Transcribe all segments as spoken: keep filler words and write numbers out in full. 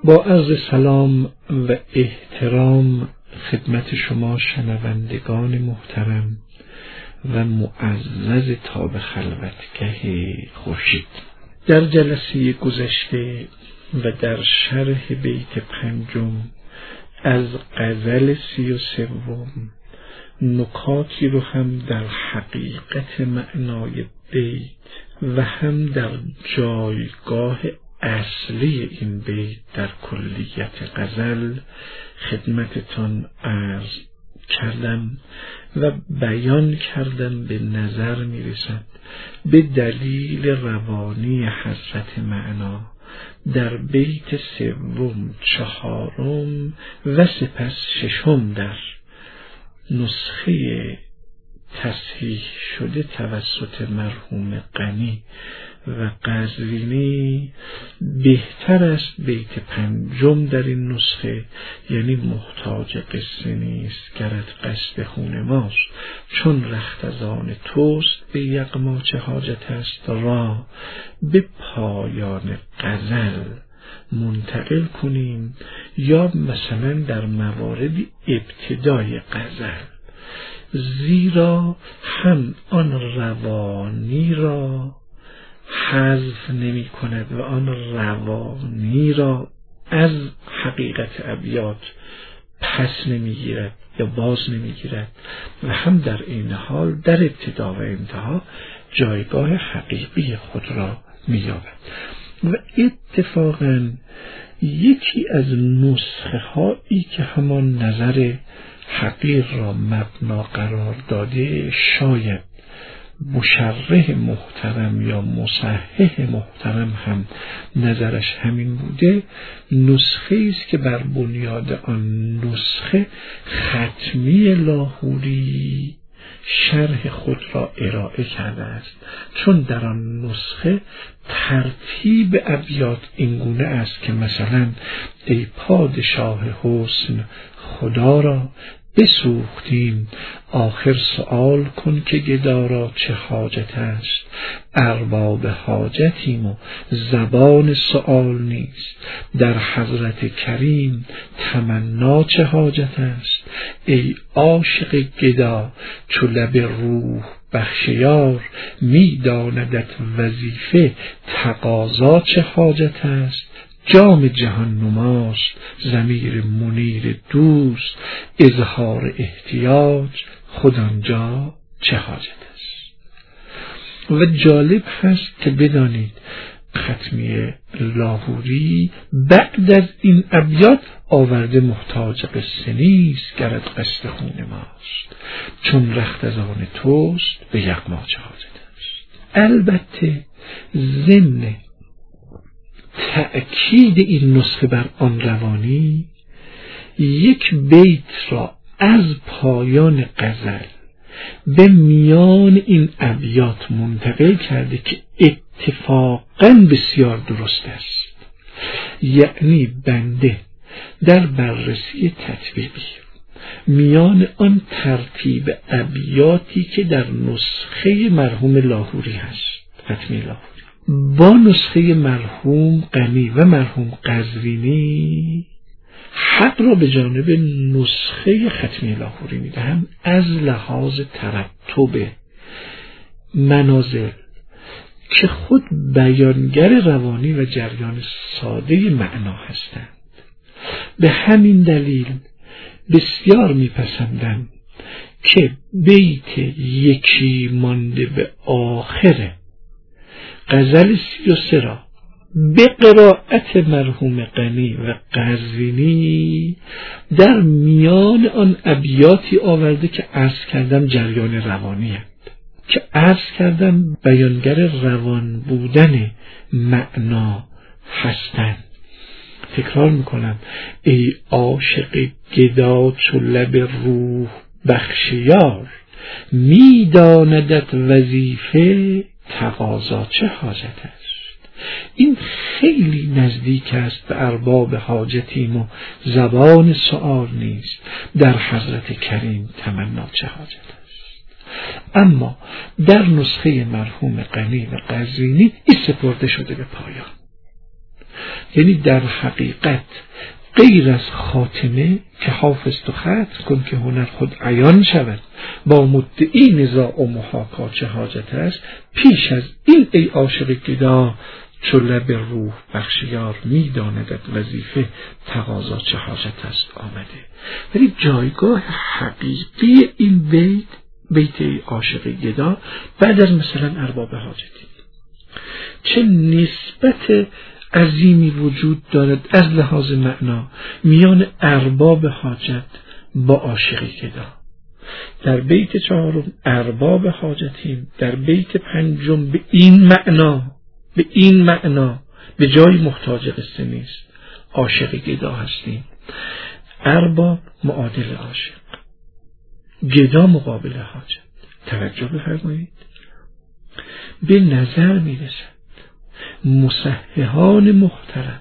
با عرض سلام و احترام خدمت شما شنوندگان محترم و معزز تاب خلوتگه خورشید، در جلسه گذشته و در شرح بیت پنجم از غزل سی و سوم نکاتی رو هم در حقیقت معنای بیت و هم در جایگاه اصلی این بیت در کلیت غزل خدمتتان عرض کردم و بیان کردم. به نظر می رسد به دلیل روانی حضرت معنا در بیت سوم، چهارم و سپس ششم در نسخه تصحیح شده توسط مرحوم غنی و قزوینی بهتر است بیت پنجم در این نسخه، یعنی محتاج قصه نیست گرت قصد خون ماست، چون رخت از آن توست به یغما چه حاجت است، را به پایان غزل منتقل کنیم یا مثلا در موارد ابتدای غزل، زیرا هم آن روانی را حذف نمی کند و آن روانی را از حقیقت ابیات پس نمی گیرد یا باز نمی گیرد و هم در این حال در ابتدا و انتها جایگاه حقیقی خود را می یابد. و اتفاقا یکی از نسخه هایی که همان نظر حقیر را مبنا قرار داده، شاید مشرح محترم یا مصحح محترم هم نظرش همین بوده، نسخه است که بر بنیاد آن نسخه ختمی لاهوری شرح خود را ارائه کرده است، چون در آن نسخه ترتیب ابیات اینگونه است که مثلا ای پادشاه حسن خدا را بسوختیم، آخر سؤال کن که گدا را چه حاجت است، ارباب حاجتیم و زبان سؤال نیست، در حضرت کریم تمنا چه حاجت است، ای عاشق گدا چو لب روح بخشیار، می داندت وظیفه تقاضا چه حاجت است، جام جهان نماست ضمیر منیر دوست، اظهار احتیاج خود آنجا چه حاجت است. و جالب هست که بدانید ختمی لاهوری بعد از این ابیات آورده محتاج قصه نیست گرت قصد خون ماست، چون رخت از آن توست به یغما چه حاجت است. البته ضمن تأکید این نسخه بر آن روانی، یک بیت را از پایان غزل به میان این ابیات منتقل کرده که اتفاقاً بسیار درست است. یعنی بنده در بررسی تطبیقی میان آن ترتیب ابیاتی که در نسخه مرحوم لاهوری هست، ختمی لاهوری، با نسخه مرحوم غنی و مرحوم قزوینی، حق را به جانب نسخه ختمی لاهوری میدهم از لحاظ ترتب منازل که خود بیانگر روانی و جریان ساده معنا هستند. به همین دلیل بسیار میپسندم که بیت یکی مانده به آخر غزل سی و سه را به قرائت مرحوم غنی و قزوینی در میان آن ابیاتی آورده که عرض کردم جریان روانی هست، که عرض کردم بیانگر روان بودن معنا هستند. تکرار میکنم، ای عاشق گدا چو لب روح بخشیار، میداندت وظیفه تقاضا چه حاجت است. این خیلی نزدیک است به ارباب حاجتیم و زبان سؤال نیست، در حضرت کریم تمنا چه حاجت است. اما در نسخه مرحوم غنی و قزوینی این سپرده شده به پایان. یعنی در حقیقت غیر از خاتمه که حافظ تو ختم کن که هنر خود عیان شود، با مدعی نزاع و محاکات چه حاجت است، پیش از این ای عاشق گدا چو لب روح بخشیار می داندت وظیفه تقاضا چه حاجت است آمده. ولی جایگاه حقیقی این بیت بیت ای عاشق گدا بعد از مثلا ارباب حاجتی چه نسبت عظیمی وجود دارد از لحاظ معنا میان ارباب حاجت با عاشق گدا. در بیت چهارم ارباب حاجتیم، در بیت پنجم به این معنا به این معنا به جای محتاج قصه نیست، عاشق گدا هستیم. ارباب معادل عاشق، گدا مقابل حاجت. توجه بفرمایید، به نظر میرسد مصححان محترم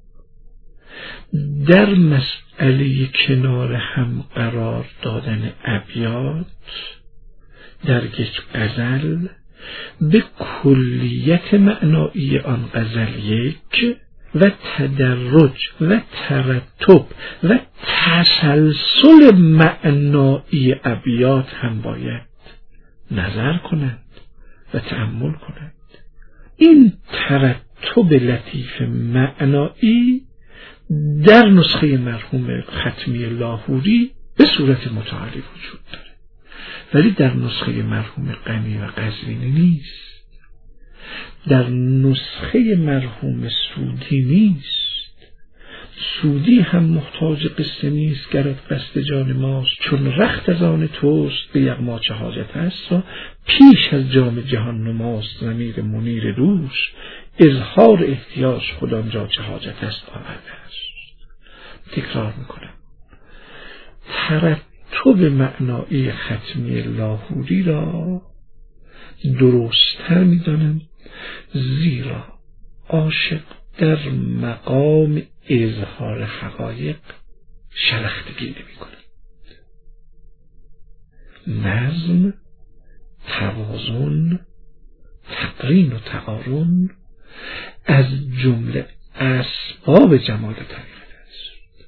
در مسئله کنار هم قرار دادن ابیات در یک غزل به کلیت معنایی آن غزل یک و تدرج و ترتب و تسلسل معنایی ابیات هم باید نظر کنند و تأمل کنند. این ترتب لطیف معنایی در نسخه مرحوم ختمی لاهوری به صورت متعالی وجود داره، ولی در نسخه مرحوم غنی و قزوینی نیست، در نسخه مرحوم سودی نیست. سودی هم محتاج قصه نیست گرت قصد جان ماست، چون رخت از آن توست به یغما چه حاجت است. و پیش از جام جهان نماست ضمیر منیر دوش، اظهار احتیاج خود آنجا چه حاجت است آورده است. تکرار میکنم، ترتب معنایی ختمی لاهوری را درست‌تر میدانم، زیرا عاشق در مقام اظهار حقایق شلختگی نمی کند. نظم، توازن، تقرین و تقارن از جمله اسباب جمال طریقت است.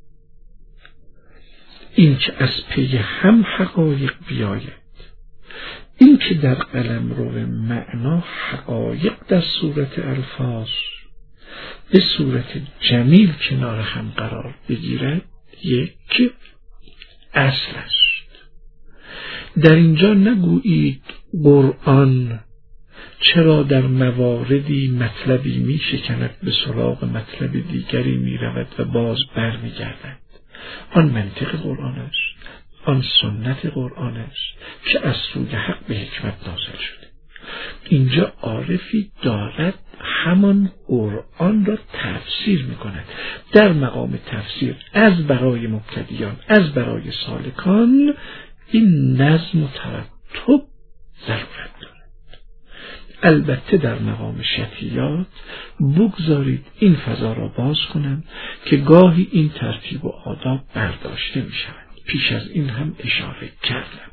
این که از پی هم حقایق بیاید، این که در قلمرو معنا حقایق در صورت الفاظ به صورت جمیل کنار هم قرار بگیرد، یک اصل است. در اینجا نگویید قرآن چرا در مواردی مطلبی می شکند به سراغ مطلب دیگری می رود و باز بر می گردد. آن منطق قرآن است، آن سنت قرآن است که از سوی حق به حکمت نازل شده. اینجا عارفی دارد همان قرآن را تفسیر می کند. در مقام تفسیر از برای مبتدیان، از برای سالکان، این نظم و ترتب ضرورت دارد. البته در مقام شطیات بگذارید این فضا را باز کنم که گاهی این ترتیب و آداب برداشته می شود. پیش از این هم اشاره کردم،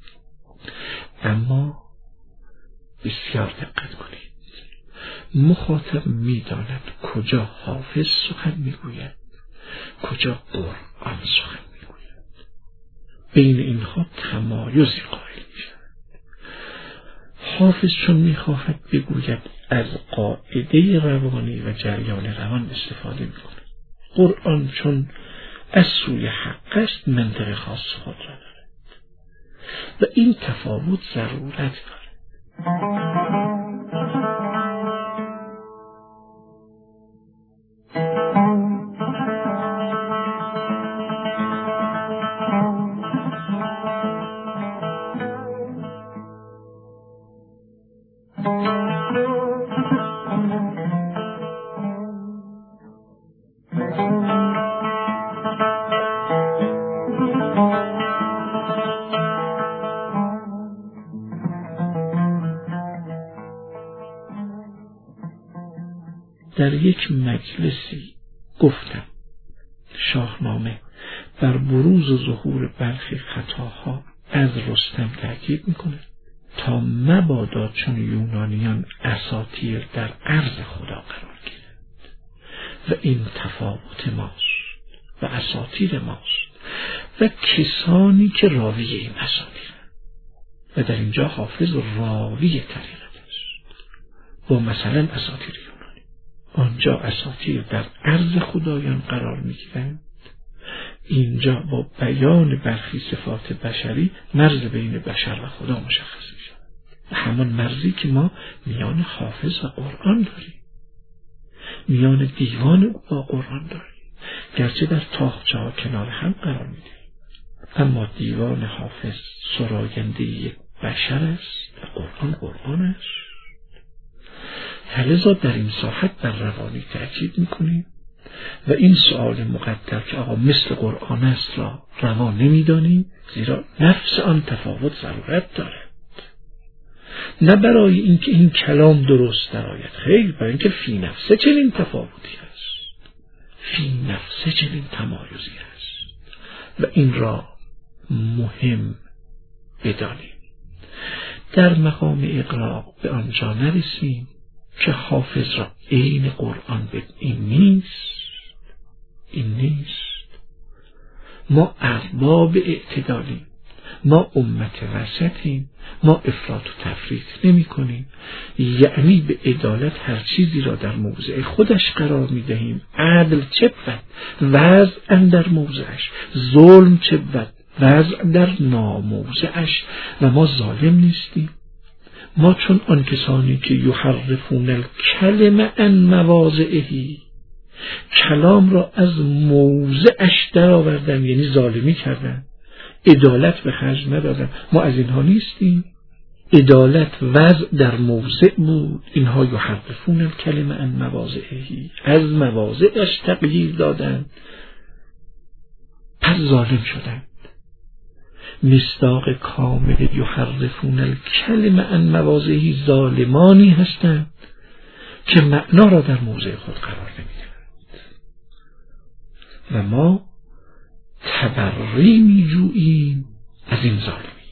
اما بسیار دقت کنید. مخاطب می داند کجا حافظ سخن می گوید، کجا قرآن سخن می گوید. بین اینها تمایزی قائل می شود. حافظ چون می خواهد بگوید از قاعده روانی و جریان روان استفاده می کند. قرآن چون از سوی حق است منطق خاص خود را دارد و این تفاوت ضرورت دارد. در یک مجلسی گفتم شاهنامه بر بروز و ظهور برخی خطاها از رستم تاکید میکنه تا مبادا چون یونانیان اساطیر در عرض خدا قرار گیرند. و این تفاوت ماست و اساطیر ماست و کسانی که راوی این اساطیر و در اینجا حافظ راوی طریقت است. با مثلا اساطیر یونانی، آنجا اساطیر در عرض خدایان قرار میگیرند، اینجا با بیان برخی صفات بشری مرز بین بشر و خدا مشخص میشه، همان مرزی که ما میان حافظ و قرآن داریم، میان دیوان او با قرآن داریم، گرچه در تاقچه ها کنار هم قرار میدیم، اما دیوان حافظ سراینده یک بشر است و قرآن قرآن است. لذا در این ساحت بر روانی تأکید میکنیم و این سؤال مقدر که آقا مثل قرآن است را روا نمیدانیم، زیرا نفس آن تفاوت ضرورت دارد، نه برای اینکه این کلام درست درآید، خیر، برای اینکه فی نفسه چنین تفاوتی است، فی نفسه چنین تمایزی است و این را مهم بدانیم. در مقام اقراق به آنجا نرسیم که حافظ را عین قرآن به این نیست، این نیست. ما ارباب اعتدالیم، ما امت وسطیم، ما افراط و تفریط نمی کنیم، یعنی به عدالت هر چیزی را در موضع خودش قرار می دهیم. عدل چه بود وضع اندر موضعش، ظلم چه بود وضع در ناموضعش، و ما ظالم نیستیم. ما چون آن کسانی که یحرفون الکلم عن مواضعه، کلام را از موضعش در آوردن، یعنی ظالمی کردن، عدالت به خرج ندادن، ما از اینها نیستیم. عدالت وضع در موضع بود، اینها یحرفون الکلم عن مواضعه، از مواضعش تغییر دادن، پس ظالم شدن. مصداق کامل یحرفون الکلم عن مواضعه ظالمانی هستند که معنا را در موضع خود قرار نمیدهند و ما تبری میجوییم از این ظالمی،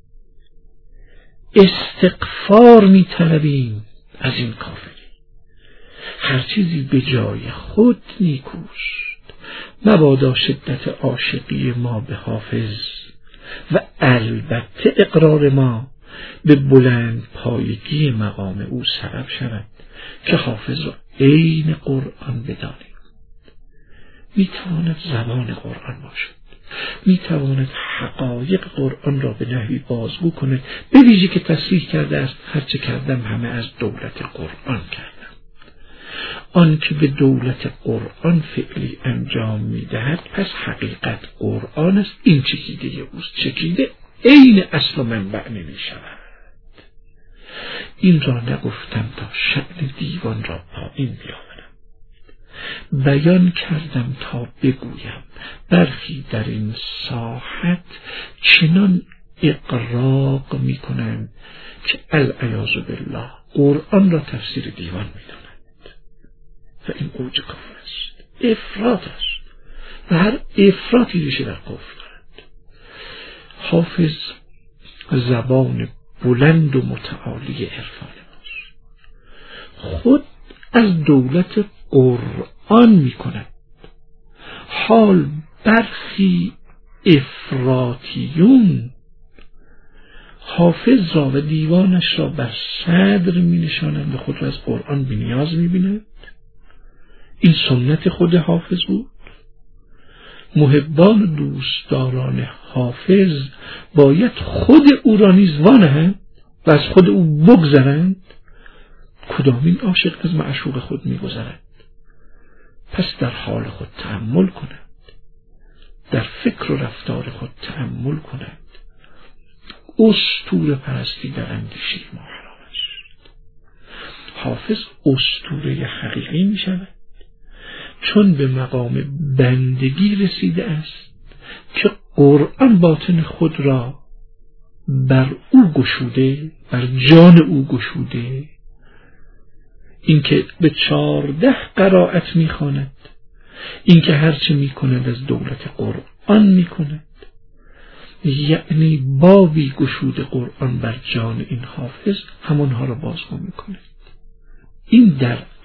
استغفار میطلبیم از این کافری. هر چیزی به جای خود نیکوست، مبادا شدت عاشقی ما به حافظ و البته اقرار ما به بلند پایگی مقام او سبب شود که حافظ را عین قرآن بدانیم. میتواند زبان قرآن باشد، میتواند حقایق قرآن را به نحوی بازگو کند، به ویژه که تصریح کرده است هرچه کردم همه از دولت قرآن کردم. آن که به دولت قرآن فعلی انجام میدهد پس حقیقت قرآن است، این چکیده اوست، چکیده عین اصل و منبع نمی شود. این را نگفتم تا شأن دیوان را پایین بیاورم، بیان کردم تا بگویم برخی در این ساحت چنان اقراق می کنند که العیاذ بالله قرآن را تفسیر دیوان می دانند و این اوج کفر است، افراط است و هر افراطی ریشه در کفر دارد. حافظ زبان بلند و متعالی عرفان ماست، خود از دولت قرآن می کند، حال برخی افراطیون حافظ را و دیوانش را بر صدر می نشانند و خود را از قرآن بی نیاز می بینند. این سنت خود حافظ بود. محبان و دوستداران حافظ باید خود او را نیز وانهند و از خود او بگذرند. کدامین عاشق از معشوق خود می گذرند؟ پس در حال خود تأمل کنند، در فکر و رفتار خود تأمل کنند. اسطوره پرستی در اندیشه ما حرام است. حافظ اسطوره حقیقی می شود چون به مقام بندگی رسیده است که قرآن باطن خود را بر او گشوده، بر جان او گشوده. اینکه به چارده قرائت میخواند، اینکه هرچه میکند از دولت قرآن میکند، یعنی بابی گشوده قرآن بر جان این حافظ همونها را بازگو میکند. این در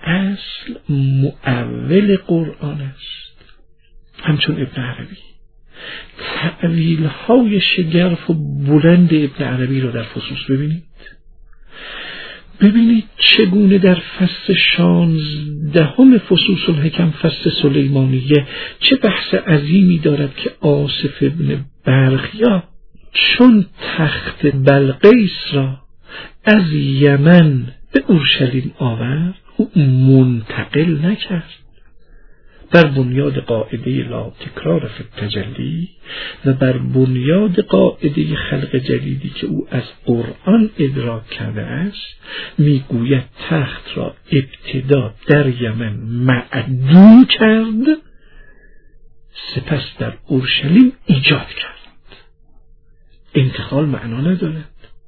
اصل مؤول قرآن است، همچون ابن عربی. تأویل های شگرف و بلند ابن عربی را در فصوص ببینید. ببینید چگونه در فصل شانزدهم فصوص الحکم، فصل سلیمانیه، چه بحث عظیمی دارد که آصف ابن برخیا چون تخت بلقیس را از یمن به اورشلیم آورد او منتقل نکرد. بر بنیاد قاعده لا تکرار فی التجلی و بر بنیاد قاعده خلق جدیدی که او از قرآن ادراک کرده است، میگوید تخت را ابتدا در یمن معدوم کرد، سپس در اورشلیم ایجاد کرد. انتقال معنا ندارد.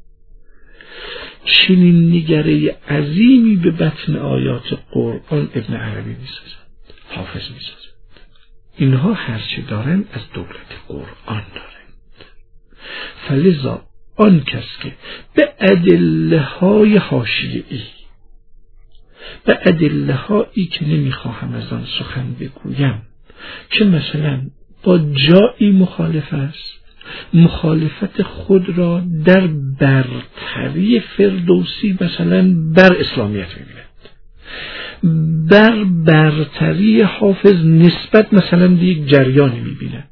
چنین نگره عظیمی به بطن آیات قرآن ابن عربی می‌سازد، حافظ می‌سازد. اینها هرچه دارند از دولت قرآن دارند. فلذا آن کس که به ادله های حاشیه‌ای، به ادله هایی که نمیخواهم از آن سخن بگویم، که مثلا با جایی مخالف است، مخالفت خود را در برتری فردوسی مثلا بر اسلامیت می‌بیند، بر برتری حافظ نسبت مثلا به یک جریانی می‌بیند.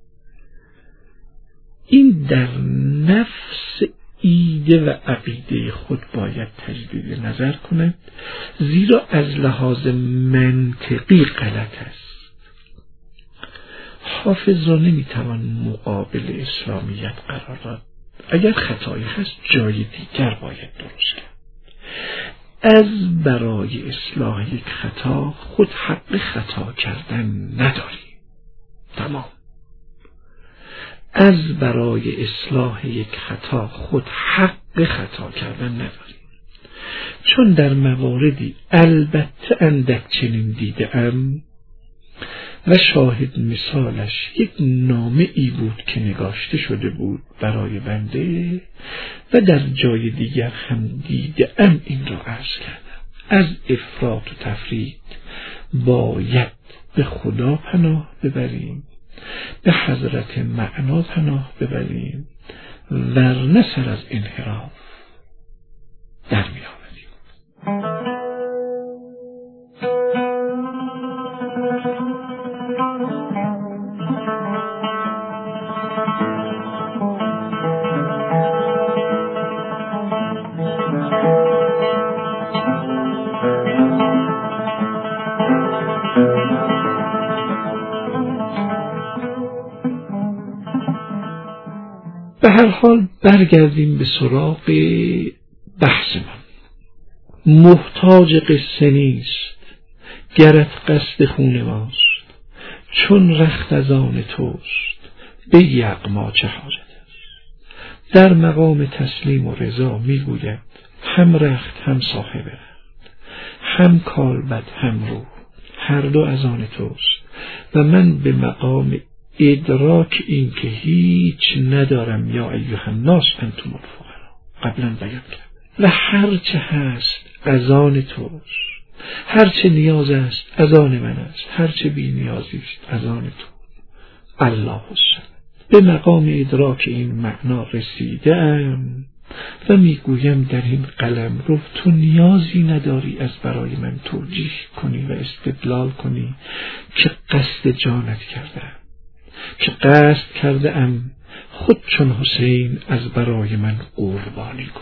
این در نفس ایده و عقیده خود باید تجدید نظر کند، زیرا از لحاظ منطقی غلط است. حافظ را نمیتوان مقابل اسلامیت قرار داد. اگر خطایی هست جای دیگر باید درست کرد. از برای اصلاح یک خطا خود حق خطا کردن نداری. تمام. از برای اصلاح یک خطا خود حق خطا کردن نداری. چون در مواردی البته اندک چنین دیده‌ام و شاهد مثالش یک نامه ای بود که نگاشته شده بود برای بنده و در جای دیگر هم دیده‌ام این را عرض کردم. از افراط و تفرید باید به خدا پناه ببریم، به حضرت معنا پناه ببریم، ورنه سر از انحراف در می آوریم. به هر حال برگردیم به سراغ بحث من. محتاج قصه نیست گرت قصد خون ماست، چون رخت از آن توست به یغما چه حاجت است. در مقام تسلیم و رضا میگوید هم رخت هم صاحب رخت، هم کالبد هم روح، هر دو از آن توست و من به مقام ادراک این که هیچ ندارم یا ایها الناس انتم الفقراء قبلا بیان کرد و هرچه هست از آن توست، هرچه نیاز است از آن من است، هرچه بی نیازی است از آن تو. الله الصمد. به مقام ادراک این معنا رسیدم و میگویم در این قلمرو تو نیازی نداری از برای من توجیه کنی و استدلال کنی که قصد جانت کردم، که قصد کرده ام خود چون حسین از برای من قربانی کنی.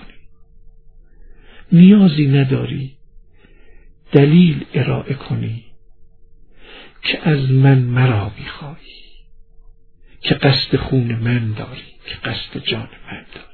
نیازی نداری دلیل ارائه کنی که از من مرا میخوایی، که قصد خون من داری، که قصد جان من داری.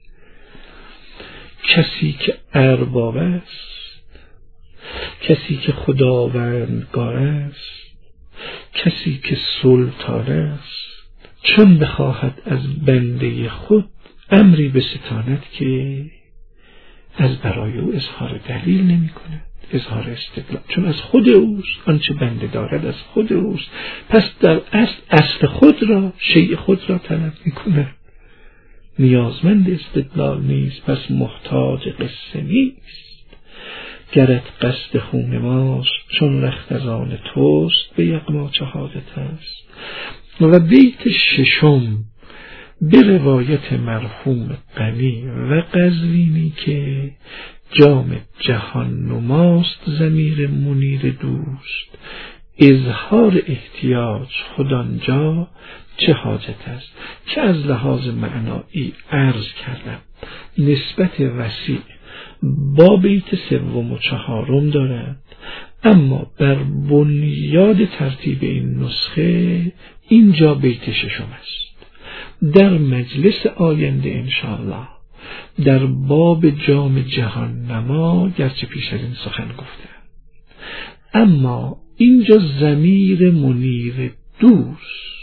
کسی که ارباب است، کسی که خداوندگار است، کسی که سلطان است، چون بخواهد از بنده خود امری بستاند که از برای او اظهار دلیل نمی کند، اظهار استدلال، چون از خود اوست، آنچه بنده دارد از خود اوست، پس در اصل اصل خود را، شیء خود را طلب می کند. نیازمند استدلال نیست، پس محتاج قصه نیست. گرت قصد خون ماست چون رخت از آن توست به یغما چه حاجت است. و بیت ششم به روایت مرحوم غنی و قزوینی که جام جهان نماست ضمیر منیر دوست، اظهار احتیاج خود آنجا چه حاجت است، که از لحاظ معنایی عرض کردم نسبت وسیع با بیت سوم و چهارم دارد، اما بر بنیاد ترتیب این نسخه اینجا بیت ششم است. در مجلس آینده انشاءالله در باب جام جهان نما گرچه پیش از این سخن گفتم، اما اینجا ضمیر منیر دوست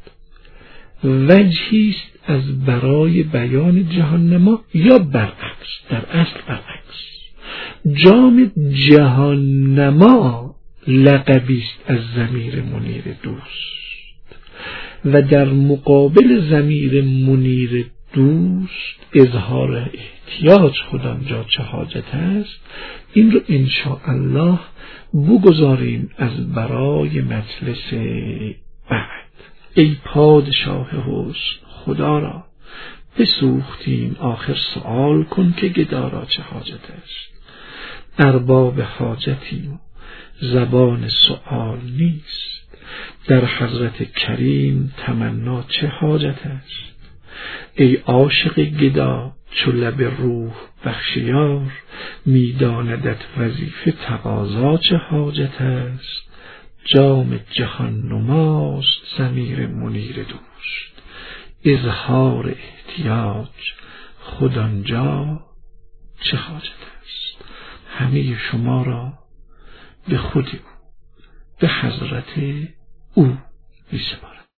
وجهی است از برای بیان جهان نما یا برعکس، در اصل برعکس. جام جهان نما لقبی است از ضمیر منیر دوست و در مقابل ضمیر منیر دوست اظهار احتیاج خود آنجا چه حاجت است. این رو انشاءالله بگذاریم از برای مجلس بعد. ای پادشاه حسن خدا را بسوختیم، آخر سؤال کن که گدا را چه حاجت است. ارباب حاجتیم و زبان سؤال نیست، در حضرت کریم تمنا چه حاجت است. ای عاشق گدا چو لب روح بخشیار، میداندت وظیفه تقاضا چه حاجت است. جام جهان نماست ضمیر منیر دوست، اظهار احتیاج خود آنجا چه حاجت است. همه شما را به خود او، به حضرت او می‌سپارم.